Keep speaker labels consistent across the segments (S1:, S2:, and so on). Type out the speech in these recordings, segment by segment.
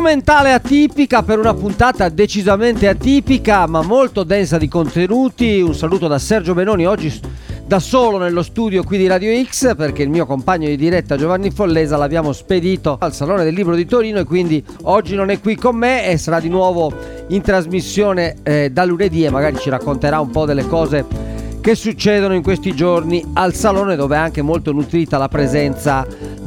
S1: Strumentale atipica per una puntata decisamente atipica ma molto densa di contenuti. Un saluto da Sergio Benoni, oggi da solo nello studio qui di Radio X perché il mio compagno di diretta Giovanni Follesa l'abbiamo spedito al Salone del Libro di Torino e quindi oggi non è qui con me e sarà di nuovo in trasmissione da lunedì e magari ci racconterà un po' delle cose che succedono in questi giorni al Salone, dove è anche molto nutrita la presenza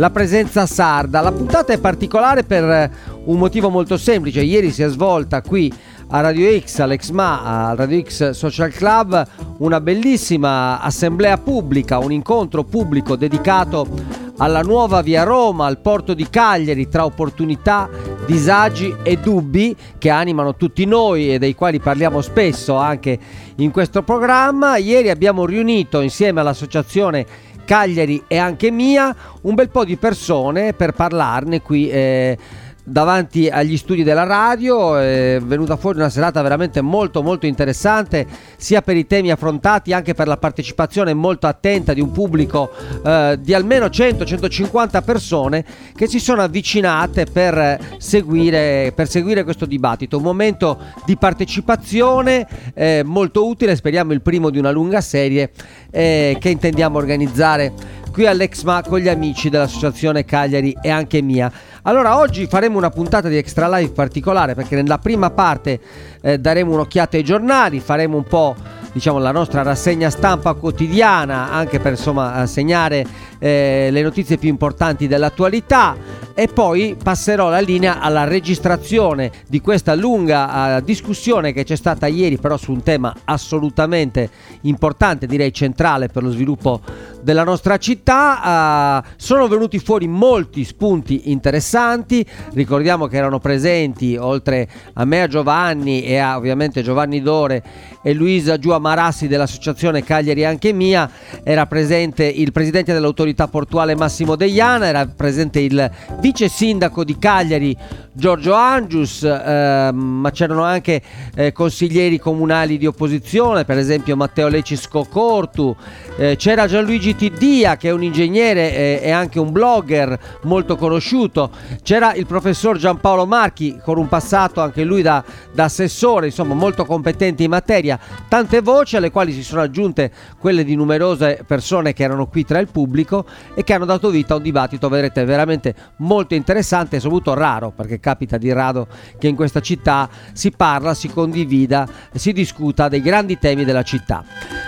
S1: sarda. La puntata è particolare per un motivo molto semplice. Ieri si è svolta qui a Radio X, all'Exma, al Radio X Social Club, una bellissima assemblea pubblica, un incontro pubblico dedicato alla nuova via Roma, al porto di Cagliari, tra opportunità, disagi e dubbi che animano tutti noi e dei quali parliamo spesso anche in questo programma. Ieri abbiamo riunito insieme all'associazione Cagliari e anche mia un bel po' di persone per parlarne qui davanti agli studi della radio. È venuta fuori una serata veramente molto molto interessante, sia per i temi affrontati, anche per la partecipazione molto attenta di un pubblico di almeno 100-150 persone che si sono avvicinate per seguire questo dibattito. Un momento di partecipazione molto utile, speriamo il primo di una lunga serie che intendiamo organizzare qui all'Exma con gli amici dell'associazione Cagliari e anche mia. Allora, oggi faremo una puntata di Extra Live particolare perché nella prima parte daremo un'occhiata ai giornali, faremo un po' la nostra rassegna stampa quotidiana, anche per segnare le notizie più importanti dell'attualità, e poi passerò la linea alla registrazione di questa lunga discussione che c'è stata ieri, però su un tema assolutamente importante, direi centrale per lo sviluppo della nostra città. Sono venuti fuori molti spunti interessanti. Ricordiamo che erano presenti, oltre a me, a Giovanni e a ovviamente Giovanni Dore e Luisa Giua Marassi dell'associazione Cagliari e anche mia, era presente il presidente dell'autorità portuale Massimo Deiana, era presente il vice sindaco di Cagliari Giorgio Angius, ma c'erano anche consiglieri comunali di opposizione, per esempio Matteo Lecisco Cortu, c'era Gianluigi Tiddia che è un ingegnere e anche un blogger molto conosciuto, c'era il professor Giampaolo Marchi con un passato anche lui da assessore, insomma molto competente in materia. Tante voci alle quali si sono aggiunte quelle di numerose persone che erano qui tra il pubblico e che hanno dato vita a un dibattito, vedrete, veramente molto interessante e soprattutto raro, perché capita di rado che in questa città si parla, si condivida, si discuta dei grandi temi della città.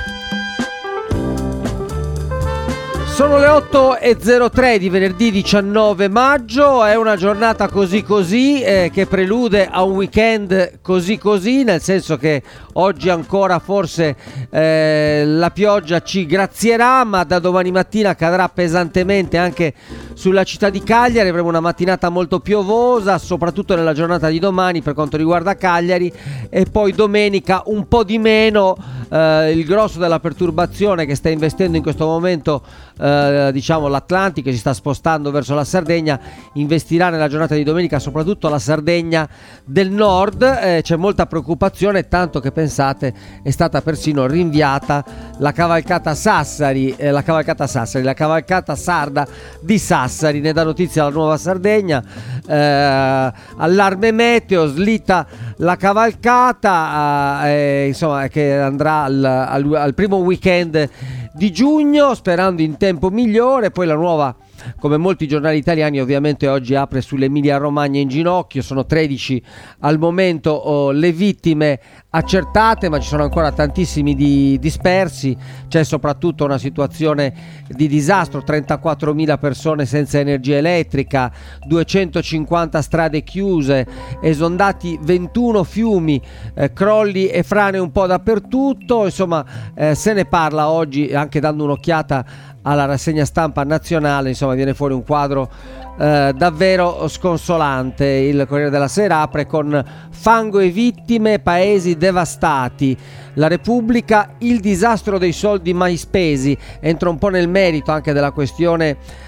S1: Sono le 8.03 di venerdì 19 maggio, è una giornata così che prelude a un weekend così, nel senso che oggi ancora forse la pioggia ci grazierà, ma da domani mattina cadrà pesantemente anche sulla città di Cagliari. Avremo una mattinata molto piovosa, soprattutto nella giornata di domani per quanto riguarda Cagliari, e poi domenica un po' di meno. Il grosso della perturbazione che sta investendo in questo momento l'Atlantico, si sta spostando verso la Sardegna, investirà nella giornata di domenica soprattutto la Sardegna del nord. C'è molta preoccupazione, tanto che pensate è stata persino rinviata la cavalcata la cavalcata sarda di Sassari. Ne dà notizia la Nuova Sardegna, allarme meteo, slitta la cavalcata, che andrà al primo weekend di giugno, sperando in tempo migliore. Poi la Nuova, come molti giornali italiani, ovviamente oggi apre sull'Emilia Romagna in ginocchio. Sono 13 al momento le vittime accertate, ma ci sono ancora tantissimi dispersi. C'è soprattutto una situazione di disastro: 34.000 persone senza energia elettrica, 250 strade chiuse, esondati 21 fiumi, crolli e frane un po' dappertutto. Insomma, se ne parla oggi, anche dando un'occhiata alla rassegna stampa nazionale. Insomma, viene fuori un quadro davvero sconsolante. Il Corriere della Sera apre con fango e vittime, paesi devastati. La Repubblica, il disastro dei soldi mai spesi, entra un po' nel merito anche della questione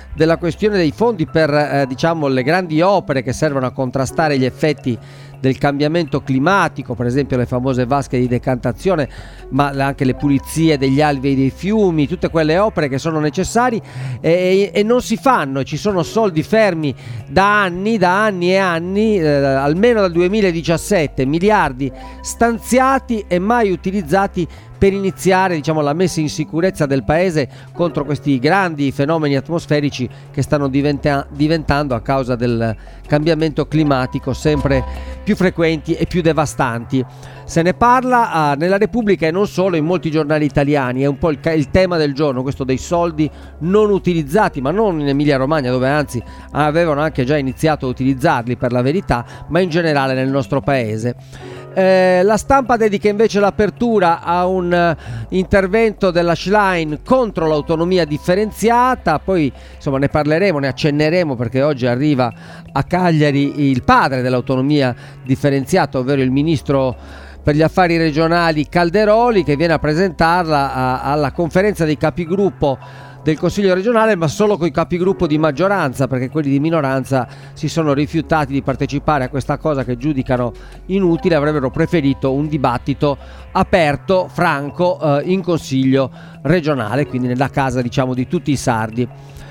S1: della questione dei fondi per diciamo le grandi opere che servono a contrastare gli effetti del cambiamento climatico, per esempio le famose vasche di decantazione, ma anche le pulizie degli alvei dei fiumi, tutte quelle opere che sono necessarie e non si fanno. Ci sono soldi fermi da anni e anni, almeno dal 2017, miliardi stanziati e mai utilizzati per iniziare, diciamo, la messa in sicurezza del paese contro questi grandi fenomeni atmosferici che stanno diventando, a causa del cambiamento climatico, sempre più frequenti e più devastanti. Se ne parla nella Repubblica e non solo, in molti giornali italiani. È un po' il tema del giorno, questo dei soldi non utilizzati, ma non in Emilia Romagna, dove anzi avevano anche già iniziato a utilizzarli, per la verità, ma in generale nel nostro paese. La Stampa dedica invece l'apertura a un intervento della Schlein contro l'autonomia differenziata. Poi insomma ne parleremo, ne accenneremo, perché oggi arriva a Cagliari il padre dell'autonomia differenziata, ovvero il ministro per gli affari regionali Calderoli, che viene a presentarla alla conferenza dei capigruppo del Consiglio regionale, ma solo con i capigruppo di maggioranza, perché quelli di minoranza si sono rifiutati di partecipare a questa cosa che giudicano inutile. Avrebbero preferito un dibattito aperto, franco, in Consiglio regionale, quindi nella casa, diciamo, di tutti i sardi.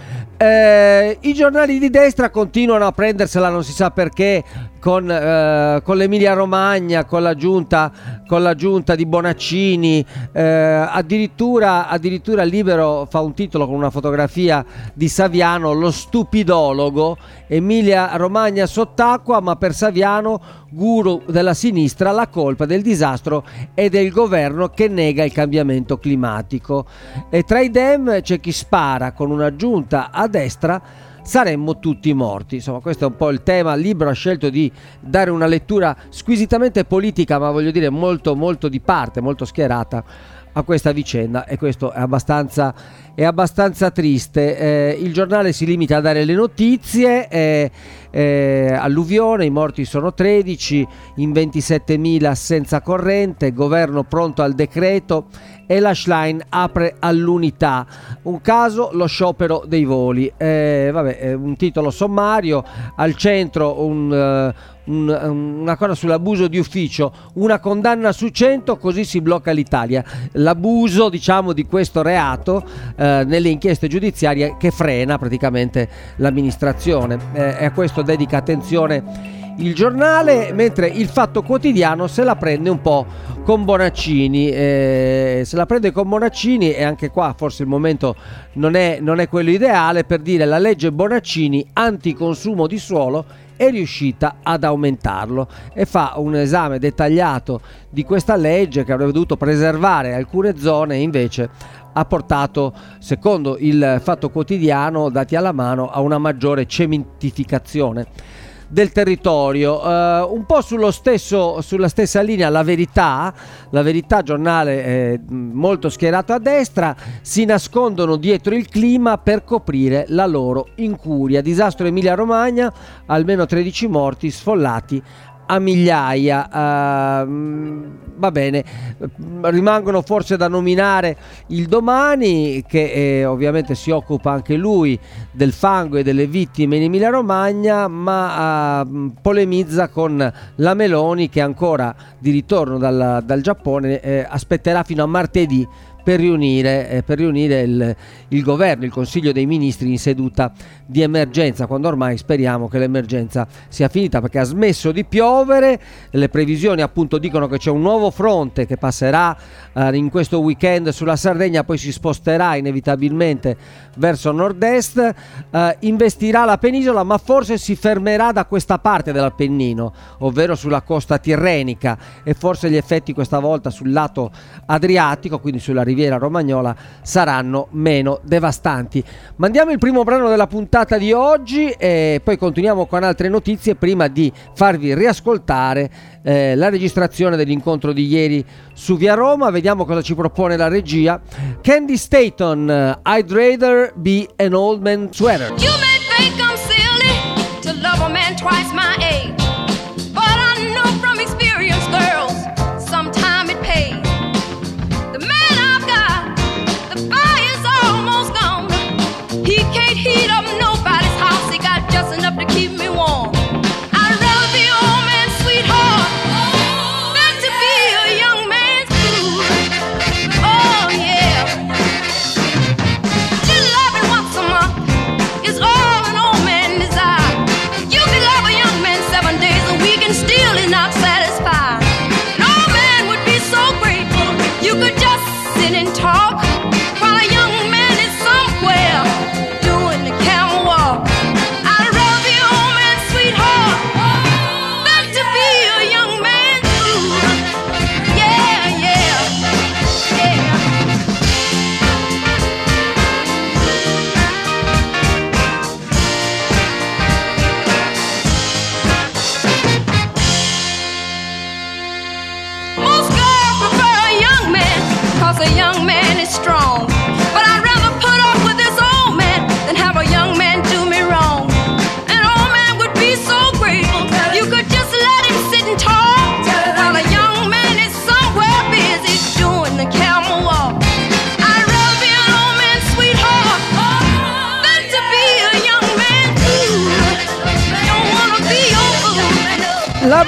S1: I giornali di destra continuano a prendersela, non si sa perché, con l'Emilia Romagna, con la giunta di Bonaccini. Addirittura Libero fa un titolo con una fotografia di Saviano: lo stupidologo, Emilia Romagna sott'acqua, ma per Saviano, guru della sinistra, la colpa del disastro è del governo che nega il cambiamento climatico. E tra i Dem c'è chi spara: con una giunta a destra saremmo tutti morti. Insomma, questo è un po' il tema. Libero ha scelto di dare una lettura squisitamente politica, ma voglio dire molto molto di parte, molto schierata a questa vicenda, e questo è abbastanza triste. Il giornale si limita a dare le notizie. Alluvione, i morti sono 13, in 27.000 senza corrente, governo pronto al decreto e la Schlein apre all'unità. Un caso, lo sciopero dei voli. Un titolo sommario, al centro una cosa sull'abuso di ufficio: una condanna su 100, così si blocca l'Italia. L'abuso, diciamo, di questo reato nelle inchieste giudiziarie, che frena praticamente l'amministrazione, e a questo dedica attenzione il giornale, mentre il Fatto Quotidiano se la prende un po' con Bonaccini. E anche qua forse il momento non è quello ideale per dire: la legge Bonaccini anticonsumo di suolo è riuscita ad aumentarlo, e fa un esame dettagliato di questa legge, che avrebbe dovuto preservare alcune zone e invece ha portato, secondo il Fatto Quotidiano, dati alla mano, a una maggiore cementificazione del territorio. Un po' sulla stessa linea La Verità, giornale molto schierato a destra: si nascondono dietro il clima per coprire la loro incuria. Disastro Emilia Romagna, almeno 13 morti, sfollati a migliaia. Va bene, rimangono forse da nominare il Domani, che ovviamente si occupa anche lui del fango e delle vittime in Emilia Romagna, ma polemizza con la Meloni, che ancora di ritorno dal Giappone aspetterà fino a martedì per riunire il governo, il Consiglio dei Ministri in seduta di emergenza, quando ormai speriamo che l'emergenza sia finita, perché ha smesso di piovere. Le previsioni appunto dicono che c'è un nuovo fronte che passerà in questo weekend sulla Sardegna, poi si sposterà inevitabilmente verso nord-est, investirà la penisola, ma forse si fermerà da questa parte dell'Appennino, ovvero sulla costa tirrenica, e forse gli effetti questa volta sul lato adriatico, quindi sulla riviera romagnola, saranno meno devastanti. Mandiamo il primo brano della puntata di oggi e poi continuiamo con altre notizie, prima di farvi riascoltare la registrazione dell'incontro di ieri su Via Roma. Vediamo cosa ci propone la regia. Candy Staton, I'd rather be an old man sweater.
S2: You may think I'm silly to love a man twice my age, but I know from experience, girls, sometime it pays. The man I've got, the fire's almost gone. He can't heat up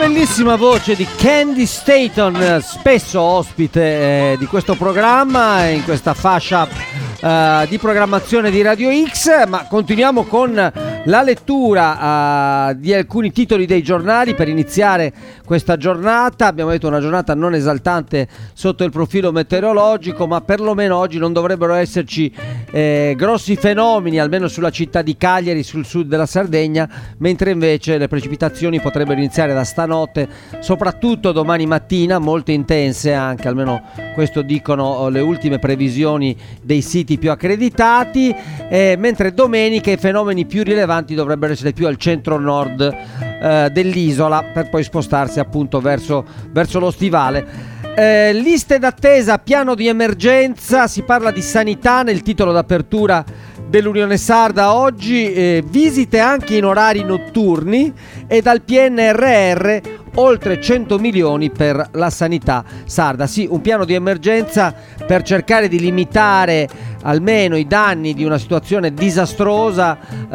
S1: bellissima voce di Candy Staton, spesso ospite di questo programma, in questa fascia di programmazione di Radio X, ma continuiamo con la lettura di alcuni titoli dei giornali per iniziare questa giornata. Abbiamo detto una giornata non esaltante sotto il profilo meteorologico, ma perlomeno oggi non dovrebbero esserci grossi fenomeni, almeno sulla città di Cagliari, sul sud della Sardegna, mentre invece le precipitazioni potrebbero iniziare da stanotte, soprattutto domani mattina, molto intense anche, almeno questo dicono le ultime previsioni dei siti più accreditati, mentre domenica i fenomeni più rilevanti dovrebbero essere più al centro-nord dell'isola, per poi spostarsi appunto verso lo stivale. Liste d'attesa, piano di emergenza, si parla di sanità nel titolo d'apertura dell'Unione Sarda oggi, visite anche in orari notturni, e dal PNRR oltre 100 milioni per la sanità sarda. Sì, un piano di emergenza per cercare di limitare almeno i danni di una situazione disastrosa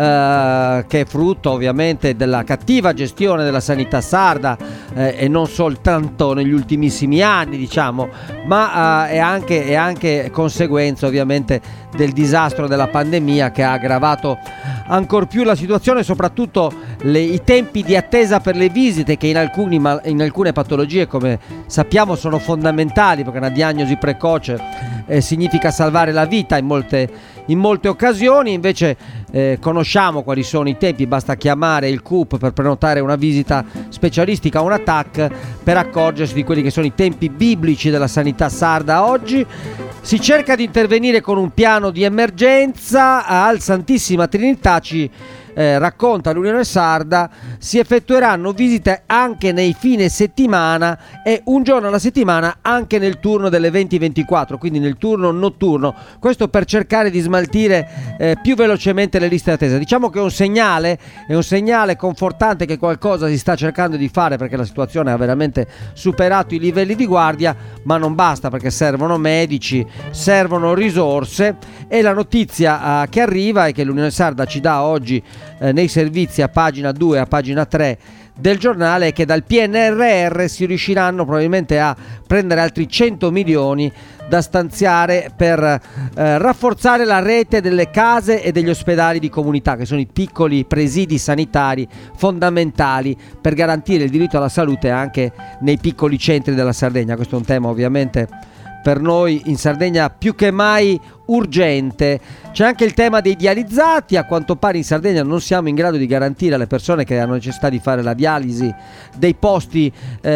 S1: che è frutto ovviamente della cattiva gestione della sanità sarda, e non soltanto negli ultimissimi anni, diciamo, ma è anche conseguenza ovviamente del disastro della pandemia, che ha aggravato ancor più la situazione, soprattutto i tempi di attesa per le visite, che in alcune patologie, come sappiamo, sono fondamentali, perché una diagnosi precoce significa salvare la vita in molte occasioni. Invece conosciamo quali sono i tempi, basta chiamare il CUP per prenotare una visita specialistica o una TAC per accorgersi di quelli che sono i tempi biblici della sanità sarda oggi. Si cerca di intervenire con un piano di emergenza. Al Santissima Trinità, ci racconta l'Unione Sarda, si effettueranno visite anche nei fine settimana e un giorno alla settimana anche nel turno delle 20-24, quindi nel turno notturno. Questo per cercare di smaltire più velocemente le liste d'attesa. Diciamo che è un segnale confortante che qualcosa si sta cercando di fare, perché la situazione ha veramente superato i livelli di guardia, ma non basta, perché servono medici, servono risorse. E la notizia che arriva è che l'Unione Sarda ci dà oggi nei servizi a pagina 2 e a pagina 3 del giornale, che dal PNRR si riusciranno probabilmente a prendere altri 100 milioni da stanziare per rafforzare la rete delle case e degli ospedali di comunità, che sono i piccoli presidi sanitari fondamentali per garantire il diritto alla salute anche nei piccoli centri della Sardegna. Questo è un tema ovviamente per noi in Sardegna più che mai urgente. C'è anche il tema dei dializzati. A quanto pare in Sardegna non siamo in grado di garantire alle persone che hanno necessità di fare la dialisi dei posti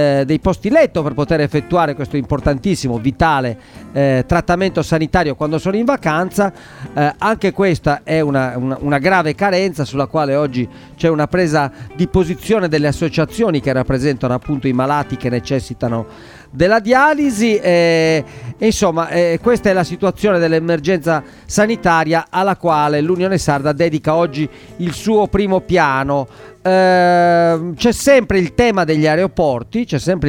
S1: letto per poter effettuare questo importantissimo, vitale trattamento sanitario quando sono in vacanza. Anche questa è una grave carenza, sulla quale oggi c'è una presa di posizione delle associazioni che rappresentano appunto i malati che necessitano della dialisi. Insomma, questa è la situazione dell'emergenza sanitaria alla quale l'Unione Sarda dedica oggi il suo primo piano. C'è sempre il tema degli aeroporti,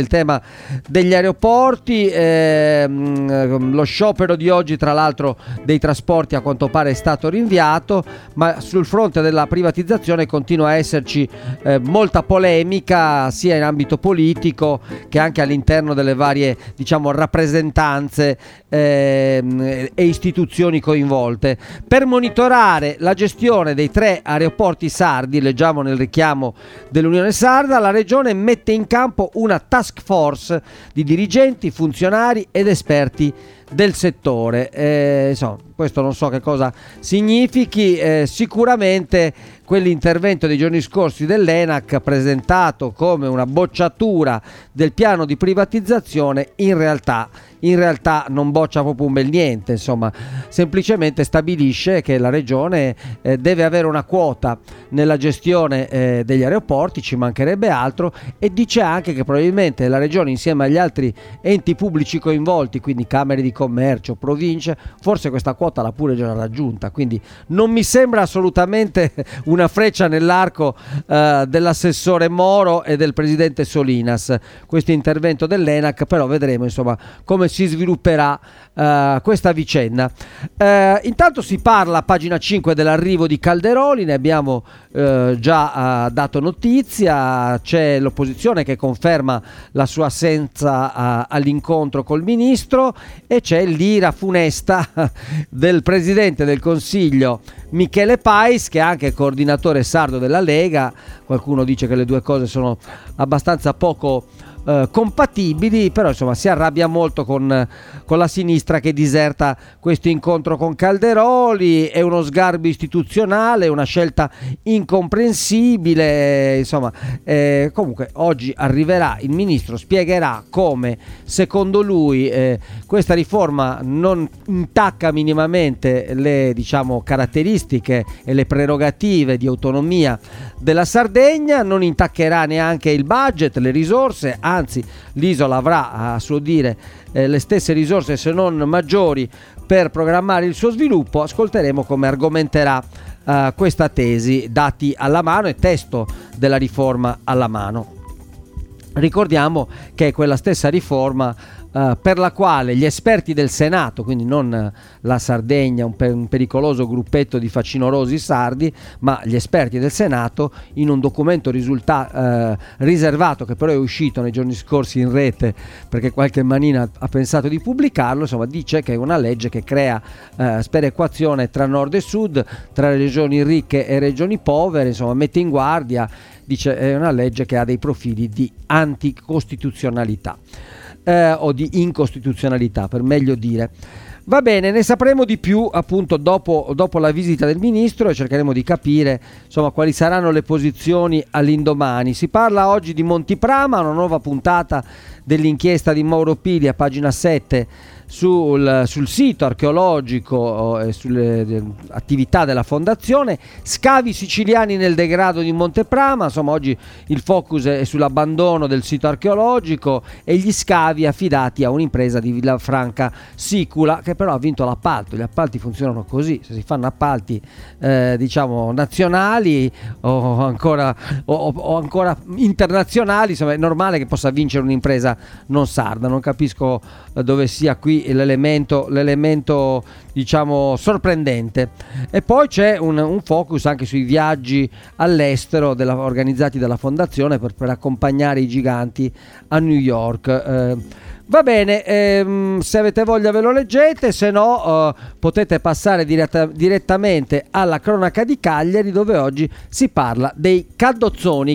S1: lo sciopero di oggi, tra l'altro, dei trasporti a quanto pare è stato rinviato, ma sul fronte della privatizzazione continua a esserci molta polemica, sia in ambito politico che anche all'interno delle varie, diciamo, rappresentanze e istituzioni coinvolte. Per monitorare la gestione dei 3 aeroporti sardi, leggiamo nel richiamo dell'Unione Sarda, la Regione mette in campo una task force di dirigenti, funzionari ed esperti del settore. Insomma, questo non so che cosa significhi. Sicuramente quell'intervento dei giorni scorsi dell'ENAC, presentato come una bocciatura del piano di privatizzazione, in realtà non boccia proprio un bel niente. Insomma, semplicemente stabilisce che la Regione deve avere una quota nella gestione degli aeroporti, ci mancherebbe altro, e dice anche che probabilmente la Regione, insieme agli altri enti pubblici coinvolti, quindi camere di commercio, province, forse questa quota l'ha pure già raggiunta, quindi non mi sembra assolutamente una freccia nell'arco dell'assessore Moro e del presidente Solinas questo intervento dell'ENAC, però vedremo insomma come si svilupperà questa vicenda. Intanto si parla a pagina 5 dell'arrivo di Calderoli, ne abbiamo già dato notizia, c'è l'opposizione che conferma la sua assenza all'incontro col ministro e c'è l'ira funesta del presidente del Consiglio Michele Pais, che è anche coordinatore sardo della Lega. Qualcuno dice che le due cose sono abbastanza poco compatibili, però insomma si arrabbia molto con la sinistra che diserta questo incontro con Calderoli. È uno sgarbo istituzionale, una scelta incomprensibile, insomma comunque oggi arriverà il ministro, spiegherà come secondo lui questa riforma non intacca minimamente le caratteristiche e le prerogative di autonomia della Sardegna, non intaccherà neanche il budget, le risorse, anzi l'isola avrà a suo dire le stesse risorse se non maggiori per programmare il suo sviluppo. Ascolteremo come argomenterà questa tesi, dati alla mano e testo della riforma alla mano. Ricordiamo che è quella stessa riforma per la quale gli esperti del Senato, quindi non la Sardegna, un pericoloso gruppetto di facinorosi sardi, ma gli esperti del Senato, in un documento riservato che però è uscito nei giorni scorsi in rete perché qualche manina ha pensato di pubblicarlo, insomma dice che è una legge che crea sperequazione tra nord e sud, tra regioni ricche e regioni povere, insomma mette in guardia, dice è una legge che ha dei profili di anticostituzionalità. O di incostituzionalità, per meglio dire. Va bene, ne sapremo di più appunto dopo la visita del ministro e cercheremo di capire insomma quali saranno le posizioni all'indomani. Si parla oggi di Montiprama, una nuova puntata dell'inchiesta di Mauro Pili a pagina 7 sul sito archeologico e sulle attività della fondazione. Scavi siciliani nel degrado di Monteprama, insomma oggi il focus è sull'abbandono del sito archeologico e gli scavi affidati a un'impresa di Villafranca Sicula, che però ha vinto l'appalto. Gli appalti funzionano così: se si fanno appalti nazionali o ancora internazionali, insomma è normale che possa vincere un'impresa non sarda. Non capisco dove sia qui l'elemento sorprendente. E poi c'è un focus anche sui viaggi all'estero organizzati dalla fondazione per accompagnare i giganti a New York. Va bene, se avete voglia ve lo leggete, se no potete passare direttamente alla cronaca di Cagliari, dove oggi si parla dei caddozzoni,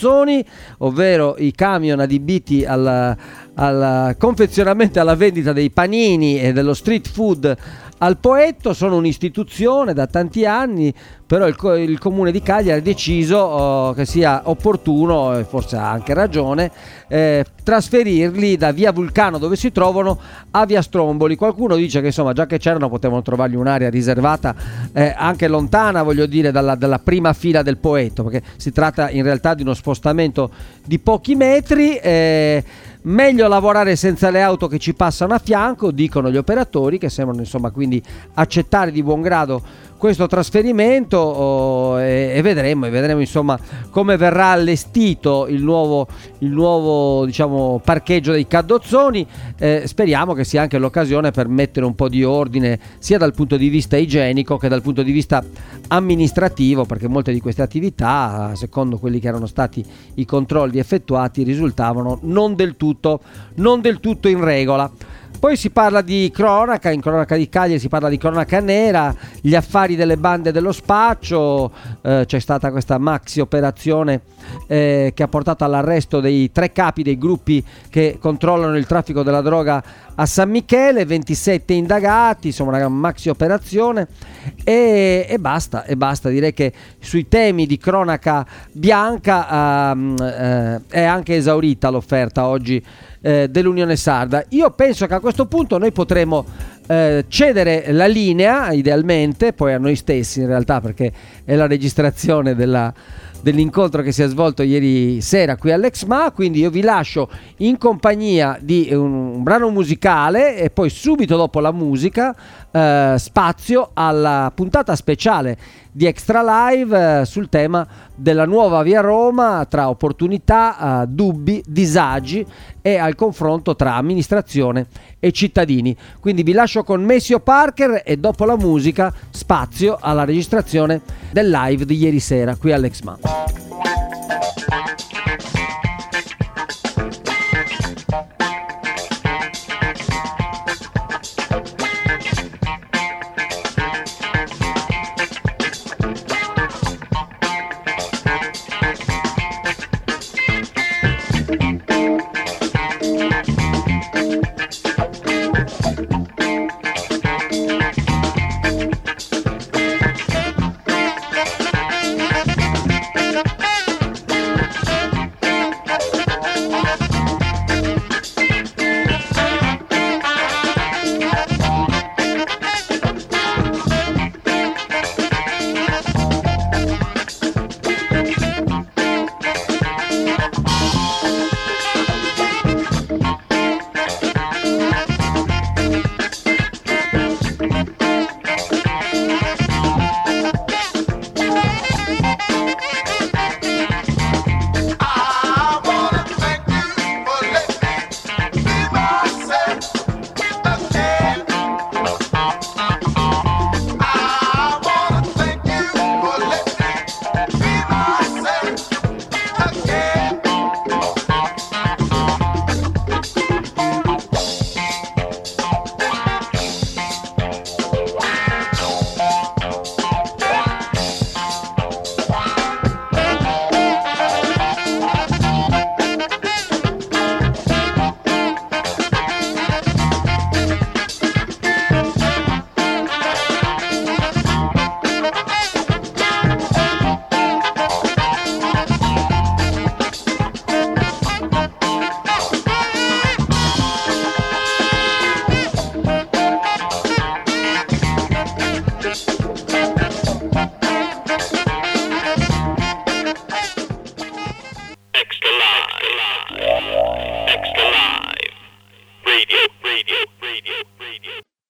S1: ovvero i camion adibiti al confezionamento e alla vendita dei panini e dello street food al Poetto. Sono un'istituzione da tanti anni, però il comune di Cagliari ha deciso che sia opportuno, e forse ha anche ragione, trasferirli da via Vulcano, dove si trovano, a via Stromboli. Qualcuno dice che insomma già che c'erano potevano trovargli un'area riservata anche lontana, voglio dire dalla prima fila del Poetto, perché si tratta in realtà di uno spostamento di pochi metri. Meglio lavorare senza le auto che ci passano a fianco, dicono gli operatori, che sembrano insomma quindi accettare di buon grado questo trasferimento, e vedremo insomma come verrà allestito il nuovo parcheggio dei caddozzoni. Speriamo che sia anche l'occasione per mettere un po' di ordine sia dal punto di vista igienico che dal punto di vista amministrativo, perché molte di queste attività, secondo quelli che erano stati i controlli effettuati, risultavano non del tutto in regola. Poi si parla di cronaca, in cronaca di Cagliari si parla di cronaca nera, gli affari delle bande dello spaccio. C'è stata questa maxi operazione che ha portato all'arresto dei 3 capi dei gruppi che controllano il traffico della droga a San Michele, 27 indagati, insomma una maxi operazione e basta. Direi che sui temi di cronaca bianca è anche esaurita l'offerta oggi dell'Unione Sarda. Io penso che a questo punto noi potremo cedere la linea, idealmente, poi a noi stessi in realtà, perché è la registrazione dell'incontro che si è svolto ieri sera qui all'Exma, quindi io vi lascio in compagnia di un brano musicale e poi subito dopo la musica spazio alla puntata speciale di Extra Live sul tema della nuova Via Roma, tra opportunità, dubbi, disagi e al confronto tra amministrazione e cittadini. Quindi vi lascio con Maceo Parker e dopo la musica spazio alla registrazione del live di ieri sera qui all'Exma.